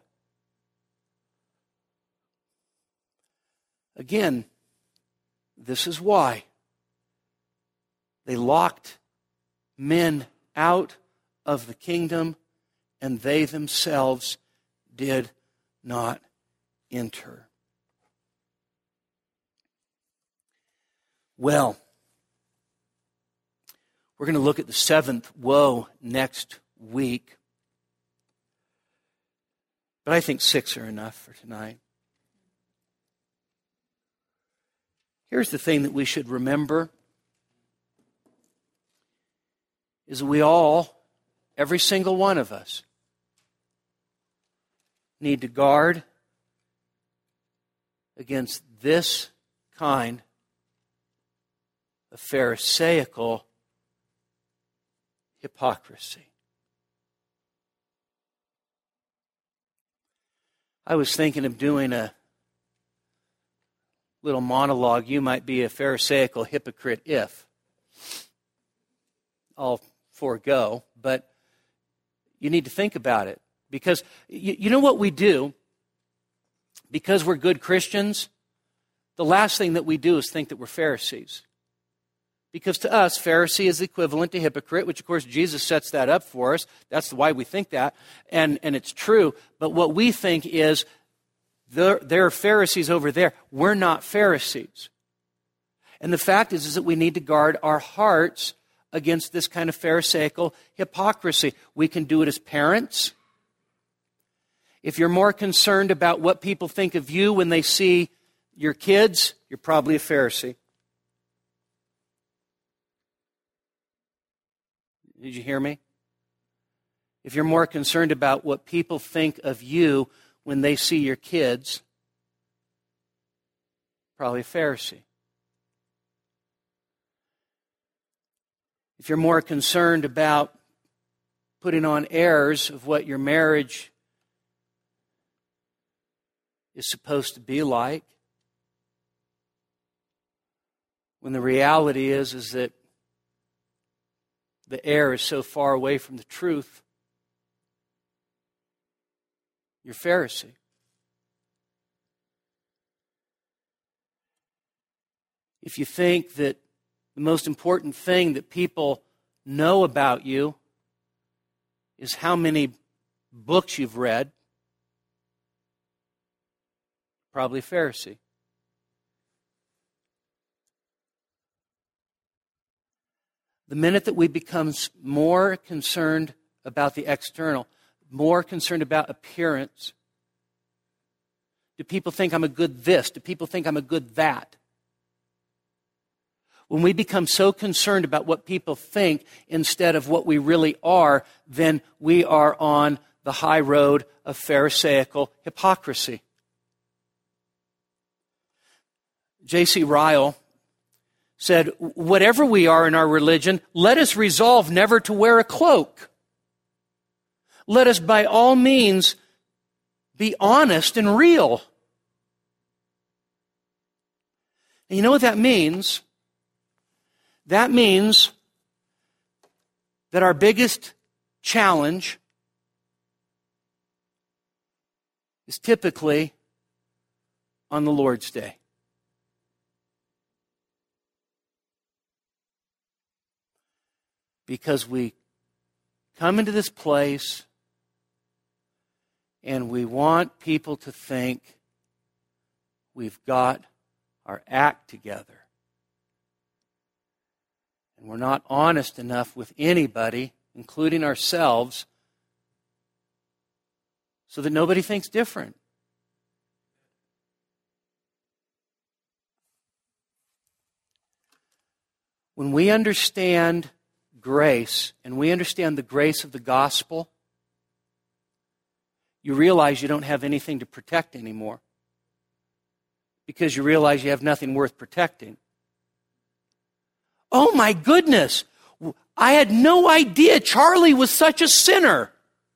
[SPEAKER 2] Again, this is why they locked men out of the kingdom, and they themselves did not enter. Well, we're going to look at the seventh woe next week. But I think six are enough for tonight. Here's the thing that we should remember, is that we all, every single one of us, need to guard against this kind of Pharisaical hypocrisy. I was thinking of doing a little monologue. You might be a Pharisaical hypocrite if. I'll forego, but you need to think about it. Because you, you know what we do? Because we're good Christians, the last thing that we do is think that we're Pharisees. Because to us, Pharisee is equivalent to hypocrite, which of course Jesus sets that up for us. That's why we think that, and, and it's true. But what we think is, there, there are Pharisees over there. We're not Pharisees. And the fact is, is that we need to guard our hearts against this kind of Pharisaical hypocrisy. We can do it as parents. If you're more concerned about what people think of you when they see your kids, you're probably a Pharisee. Did you hear me? If you're more concerned about what people think of you when they see your kids, probably a Pharisee. If you're more concerned about putting on airs of what your marriage is supposed to be like, when the reality is, is that the air is so far away from the truth, you're Pharisee. if you think that the most important thing that people know about you is how many books you've read, probably a Pharisee. The minute that we become more concerned about the external, more concerned about appearance, do people think I'm a good this? Do people think I'm a good that? When we become so concerned about what people think instead of what we really are, then we are on the high road of Pharisaical hypocrisy. J C Ryle said, whatever we are in our religion, let us resolve never to wear a cloak. Let us by all means be honest and real. And you know what that means? That means that our biggest challenge is typically on the Lord's Day. Because we come into this place and we want people to think we've got our act together. And we're not honest enough with anybody, including ourselves, so that nobody thinks different. When we understand grace, and we understand the grace of the gospel, you realize you don't have anything to protect anymore. Because you realize you have nothing worth protecting. Oh my goodness! I had no idea Charlie was such a sinner.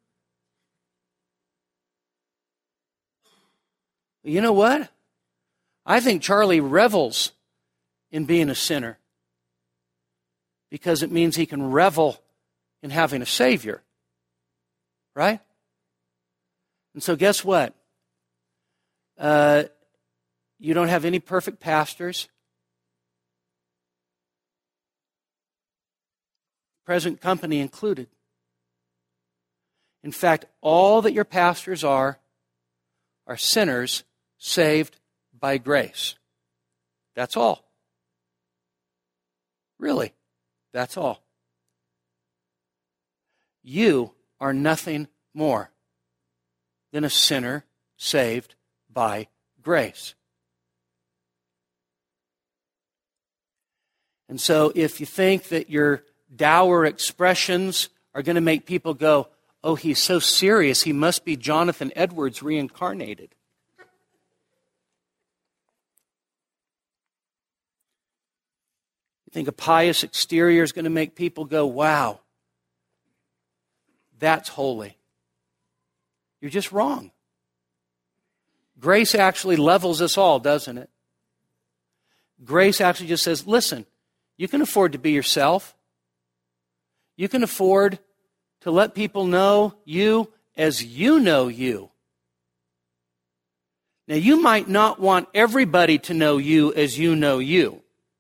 [SPEAKER 2] You know what? I think Charlie revels in being a sinner. Because it means he can revel in having a Savior. Right? And so guess what? Uh, you don't have any perfect pastors. Present company included. In fact, all that your pastors are, are sinners saved by grace. That's all. Really. That's all. You are nothing more than a sinner saved by grace. And so if you think that your dour expressions are going to make people go, oh, he's so serious, he must be Jonathan Edwards reincarnated. Think a pious exterior is going to make people go, wow, that's holy. You're just wrong. Grace actually levels us all, doesn't it? Grace actually just says, listen, you can afford to be yourself. You can afford to let people know you as you know you. Now, you might not want everybody to know you as you know you.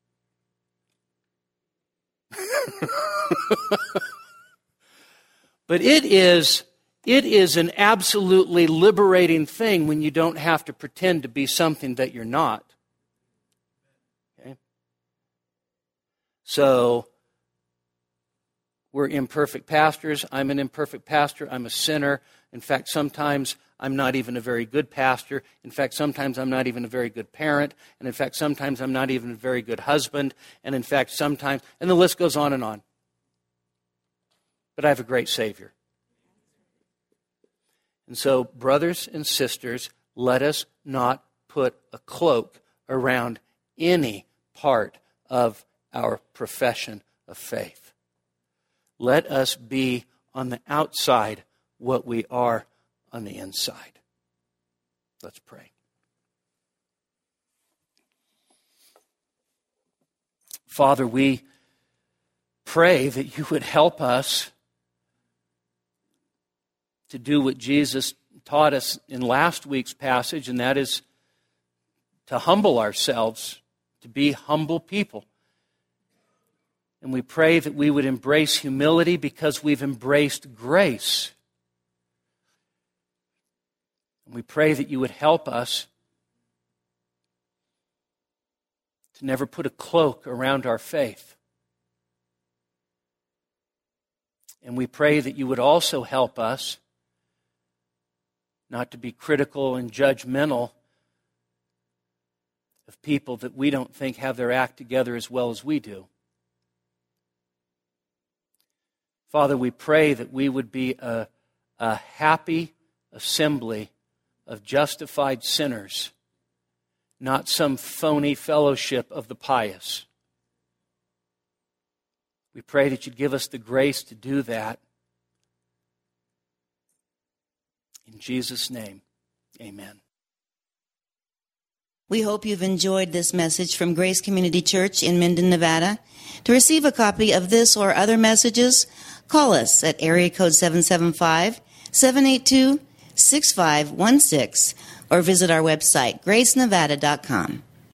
[SPEAKER 2] But it is, it is an absolutely liberating thing when you don't have to pretend to be something that you're not. Okay? So, we're imperfect pastors. I'm an imperfect pastor. I'm a sinner. In fact, sometimes I'm not even a very good pastor. In fact, sometimes I'm not even a very good parent. And in fact, sometimes I'm not even a very good husband. And in fact, sometimes, and the list goes on and on. But I have a great Savior. And so, brothers and sisters, let us not put a cloak around any part of our profession of faith. Let us be on the outside what we are on the inside. Let's pray. Father, we pray that you would help us to do what Jesus taught us in last week's passage, and that is to humble ourselves, to be humble people. And we pray that we would embrace humility because we've embraced grace. And we pray that you would help us to never put a cloak around our faith. And we pray that you would also help us not to be critical and judgmental of people that we don't think have their act together as well as we do. Father, we pray that we would be a, a happy assembly of justified sinners, not some phony fellowship of the pious. We pray that you'd give us the grace to do that. In Jesus' name, amen.
[SPEAKER 1] We hope you've enjoyed this message from Grace Community Church in Minden, Nevada. To receive a copy of this or other messages, call us at area code seven seven five, seven eight two, six five one six or visit our website, grace nevada dot com.